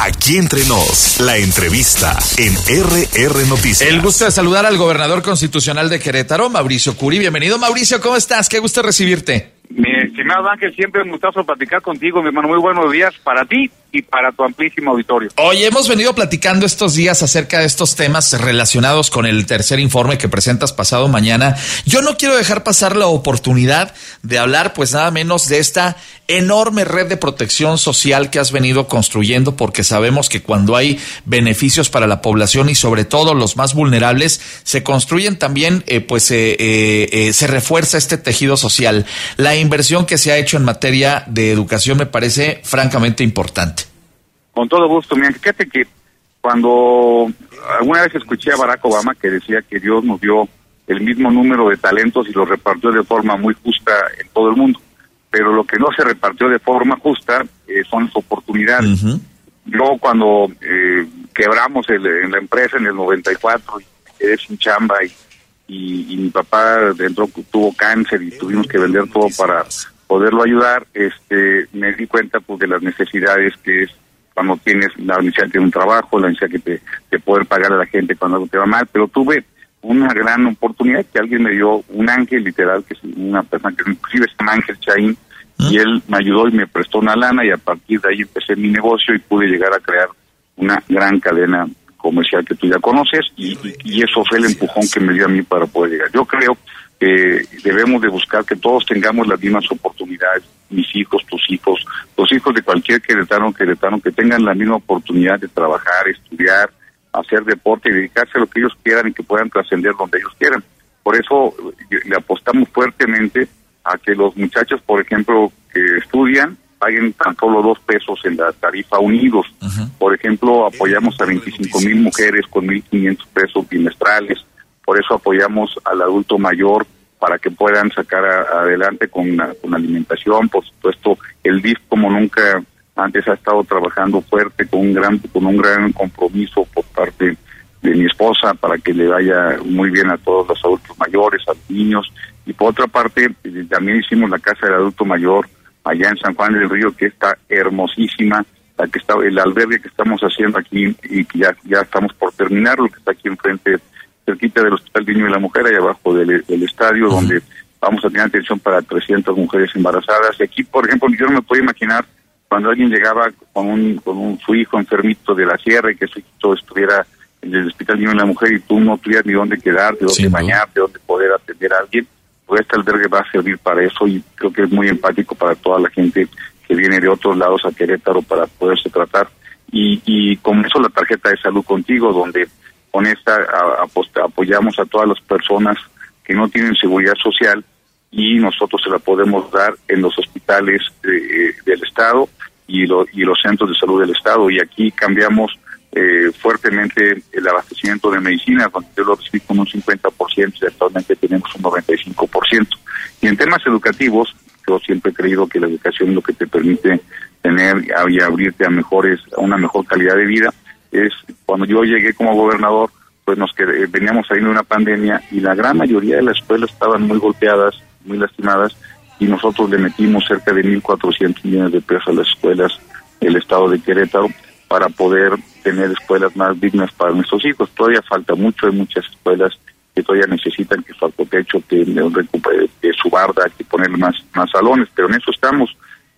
Aquí entre nos, la entrevista en RR Noticias. El gusto de saludar al gobernador constitucional de Querétaro, Mauricio Curi. Bienvenido, Mauricio, ¿cómo estás? Qué gusto recibirte. Mi estimado Ángel, siempre es un gustazo platicar contigo, mi hermano. Muy buenos días para ti y para tu amplísimo auditorio. Oye, hemos venido platicando estos días acerca de estos temas relacionados con el tercer informe que presentas pasado mañana. Yo no quiero dejar pasar la oportunidad de hablar, pues nada menos, de esta enorme red de protección social que has venido construyendo, porque sabemos que cuando hay beneficios para la población y sobre todo los más vulnerables, se construyen también, se refuerza este tejido social. La inversión que se ha hecho en materia de educación me parece francamente importante. Con todo gusto, mira, fíjate que cuando alguna vez escuché a Barack Obama que decía que Dios nos dio el mismo número de talentos y los repartió de forma muy justa en todo el mundo, pero lo que no se repartió de forma justa son las oportunidades. Uh-huh. Yo cuando quebramos en la empresa en el 94 y quedé sin chamba y mi papá dentro tuvo cáncer y tuvimos que vender todo para poderlo ayudar, me di cuenta pues de las necesidades que es cuando tienes la necesidad de un trabajo, la necesidad de poder pagar a la gente cuando algo te va mal, pero tuve una gran oportunidad que alguien me dio, un ángel literal, que es una persona que inclusive se llama Ángel Chaín, y él me ayudó y me prestó una lana y a partir de ahí empecé mi negocio y pude llegar a crear una gran cadena comercial que tú ya conoces y eso fue el empujón que me dio a mí para poder llegar. Yo creo que debemos de buscar que todos tengamos las mismas oportunidades, mis hijos, tus hijos, los hijos de cualquier queretano, que tengan la misma oportunidad de trabajar, estudiar, hacer deporte y dedicarse a lo que ellos quieran y que puedan trascender donde ellos quieran. Por eso le apostamos fuertemente a que los muchachos, por ejemplo, que estudian, paguen tan solo 2 pesos en la tarifa unidos. Uh-huh. Por ejemplo, apoyamos a 25,000 mujeres con 1,500 pesos bimestrales. Por eso apoyamos al adulto mayor para que puedan sacar adelante con alimentación. Por supuesto, el DIF como nunca antes ha estado trabajando fuerte con un gran compromiso por parte de mi esposa para que le vaya muy bien a todos los adultos mayores, a los niños. Y por otra parte, también hicimos la Casa del Adulto Mayor allá en San Juan del Río, que está hermosísima, el albergue que estamos haciendo aquí y que ya estamos por terminar, lo que está aquí enfrente, cerquita del Hospital del Niño y la Mujer, ahí abajo del estadio, uh-huh, donde vamos a tener atención para 300 mujeres embarazadas. Y aquí, por ejemplo, yo no me puedo imaginar cuando alguien llegaba con su hijo enfermito de la sierra y que su hijo estuviera en el Hospital del Niño y la Mujer y tú no tuvieras ni dónde quedarte, dónde bañarte, dónde poder atender a alguien, pues este albergue va a servir para eso y creo que es muy empático para toda la gente que viene de otros lados a Querétaro para poderse tratar. Y con eso la tarjeta de salud contigo, donde con esta apoyamos a todas las personas que no tienen seguridad social y nosotros se la podemos dar en los hospitales del Estado y los centros de salud del Estado. Y aquí cambiamos fuertemente el abastecimiento de medicina, donde yo lo recibí con un 50% y actualmente tenemos un 95%. Y en temas educativos, yo siempre he creído que la educación es lo que te permite tener y abrirte a una mejor calidad de vida. Es cuando yo llegué como gobernador, pues veníamos saliendo de una pandemia y la gran mayoría de las escuelas estaban muy golpeadas, muy lastimadas, y nosotros le metimos cerca de 1,400 millones de pesos a las escuelas del estado de Querétaro para poder tener escuelas más dignas para nuestros hijos. Todavía falta mucho, hay muchas escuelas que todavía necesitan que falta techo, que su barda, que ponerle más salones, pero en eso estamos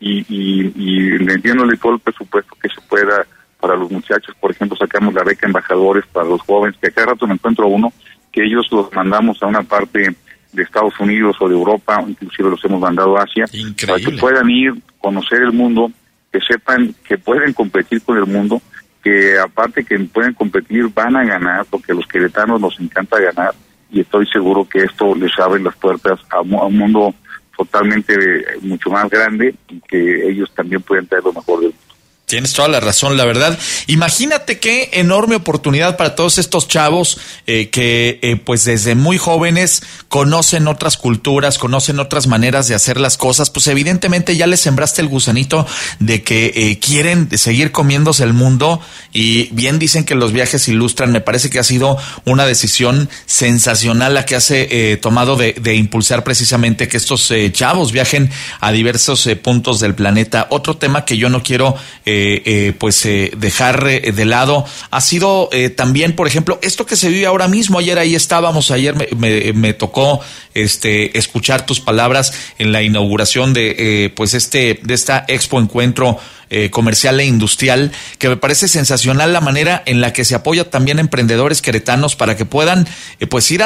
y metiéndole todo el presupuesto que se pueda para los muchachos. Por ejemplo, sacamos la beca embajadores para los jóvenes, que a cada rato me encuentro uno, que ellos los mandamos a una parte de Estados Unidos o de Europa, inclusive los hemos mandado a Asia. Increíble. Para que puedan ir, conocer el mundo, que sepan que pueden competir con el mundo, que aparte que pueden competir van a ganar, porque a los queretanos nos encanta ganar, y estoy seguro que esto les abre las puertas a un mundo totalmente mucho más grande y que ellos también pueden traer lo mejor del mundo. Tienes toda la razón, la verdad. Imagínate qué enorme oportunidad para todos estos chavos que pues desde muy jóvenes conocen otras culturas, conocen otras maneras de hacer las cosas. Pues evidentemente ya les sembraste el gusanito de que quieren seguir comiéndose el mundo, y bien dicen que los viajes ilustran. Me parece que ha sido una decisión sensacional la que has tomado de impulsar precisamente que estos chavos viajen a diversos puntos del planeta. Otro tema que yo no quiero dejar de lado ha sido también, por ejemplo, esto que se vive ahora mismo. Ayer ahí estábamos, ayer me tocó escuchar tus palabras en la inauguración de esta Expo Encuentro comercial e industrial, que me parece sensacional la manera en la que se apoya también a emprendedores queretanos para que puedan ir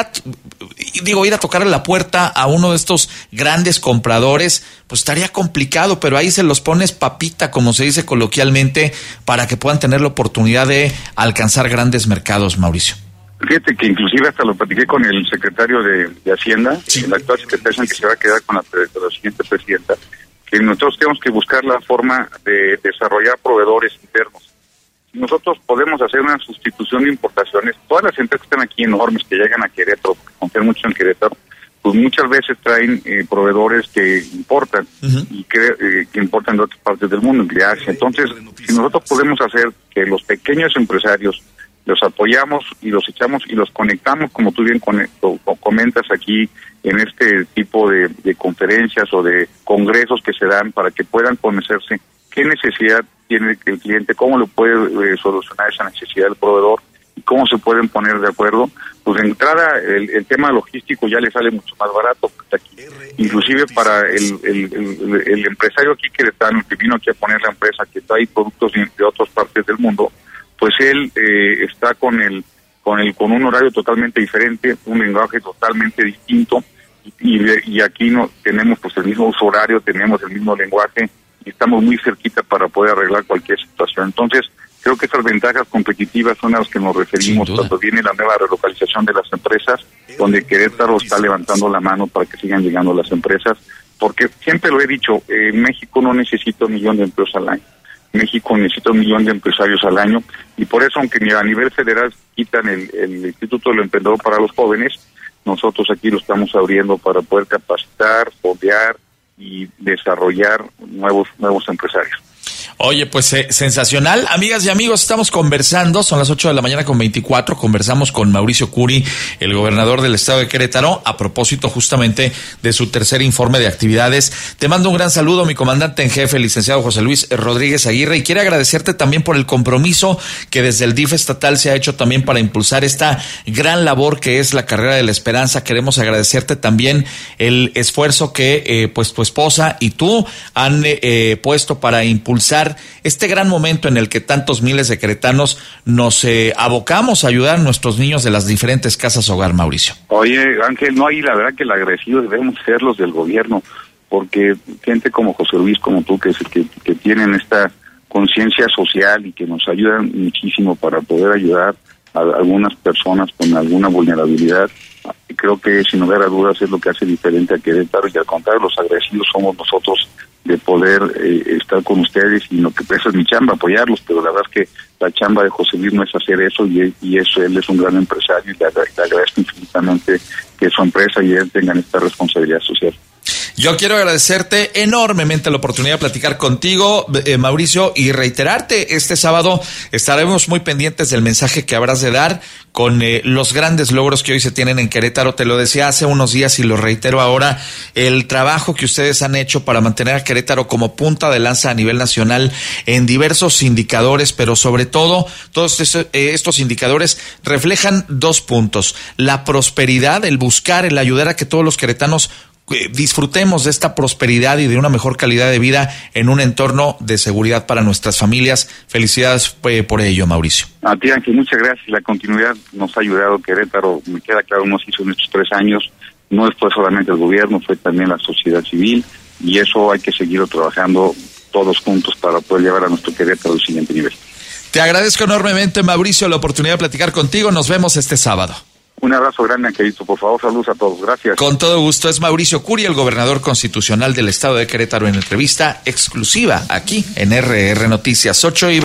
a tocar la puerta a uno de estos grandes compradores. Pues estaría complicado, pero ahí se los pones papita, como se dice coloquialmente, para que puedan tener la oportunidad de alcanzar grandes mercados, Mauricio. Fíjate que inclusive hasta lo platiqué con el secretario de Hacienda, sí, el actual secretario que se va a quedar con la siguiente presidenta, que nosotros tenemos que buscar la forma de desarrollar proveedores internos. Si nosotros podemos hacer una sustitución de importaciones, todas las empresas que están aquí enormes, que llegan a Querétaro, porque confían mucho en Querétaro, pues muchas veces traen proveedores que importan, y que importan de otras partes del mundo, de Asia. Entonces, si nosotros podemos hacer que los pequeños empresarios los apoyamos y los echamos y los conectamos, como tú bien comentas aquí, en este tipo de conferencias o de congresos que se dan para que puedan conocerse qué necesidad tiene el cliente, cómo le puede solucionar esa necesidad del proveedor y cómo se pueden poner de acuerdo. Pues de entrada el tema logístico ya le sale mucho más barato aquí. Inclusive para el empresario aquí queretano que vino aquí a poner la empresa, que trae productos de otras partes del mundo, pues él está con un horario totalmente diferente, un lenguaje totalmente distinto, y aquí no tenemos pues el mismo uso horario, tenemos el mismo lenguaje y estamos muy cerquita para poder arreglar cualquier situación. Entonces, creo que estas ventajas competitivas son a las que nos referimos cuando viene la nueva relocalización de las empresas, donde Querétaro está levantando la mano para que sigan llegando las empresas, porque siempre lo he dicho, México no necesita 1 millón de empleos al año. México necesita 1 millón de empresarios al año, y por eso, aunque a nivel federal quitan el Instituto del Emprendedor para los Jóvenes, nosotros aquí lo estamos abriendo para poder capacitar, fondear y desarrollar nuevos empresarios. Oye, pues sensacional. Amigas y amigos, estamos conversando, son las 8:24 a.m, conversamos con Mauricio Curi, el gobernador del estado de Querétaro, a propósito justamente de su tercer informe de actividades. Te mando un gran saludo, mi comandante en jefe, el licenciado José Luis Rodríguez Aguirre, y quiero agradecerte también por el compromiso que desde el DIF estatal se ha hecho también para impulsar esta gran labor que es la Carrera de la Esperanza. Queremos agradecerte también el esfuerzo que tu esposa y tú han puesto para impulsar este gran momento en el que tantos miles de queretanos nos abocamos a ayudar a nuestros niños de las diferentes casas hogar, Mauricio. Oye, Ángel, no, y la verdad que el agradecido debemos ser los del gobierno, porque gente como José Luis, como tú, que tienen esta conciencia social y que nos ayudan muchísimo para poder ayudar a algunas personas con alguna vulnerabilidad, creo que sin lugar a dudas es lo que hace diferente a Querétaro, y al contrario, los agradecidos somos nosotros de poder estar con ustedes, y lo que esa es mi chamba, apoyarlos, pero la verdad es que la chamba de José Luis no es hacer eso, y eso, él es un gran empresario, y le agradezco infinitamente que su empresa y él tengan esta responsabilidad social. Yo quiero agradecerte enormemente la oportunidad de platicar contigo, Mauricio, y reiterarte, este sábado estaremos muy pendientes del mensaje que habrás de dar con los grandes logros que hoy se tienen en Querétaro. Te lo decía hace unos días y lo reitero ahora, el trabajo que ustedes han hecho para mantener a Querétaro como punta de lanza a nivel nacional en diversos indicadores, pero sobre todo, todos estos indicadores reflejan 2 puntos: la prosperidad, el buscar, el ayudar a que todos los queretanos disfrutemos de esta prosperidad y de una mejor calidad de vida en un entorno de seguridad para nuestras familias. Felicidades por ello, Mauricio. A ti, Ángel, muchas gracias. La continuidad nos ha ayudado. Querétaro, me queda claro, nos hizo en estos 3 años. No fue solamente el gobierno, fue también la sociedad civil, y eso hay que seguir trabajando todos juntos para poder llevar a nuestro Querétaro al siguiente nivel. Te agradezco enormemente, Mauricio, la oportunidad de platicar contigo. Nos vemos este sábado. Un abrazo grande, Angelito. Por favor, saludos a todos. Gracias. Con todo gusto. Es Mauricio Curi, el gobernador constitucional del estado de Querétaro, en entrevista exclusiva aquí en RR Noticias 8.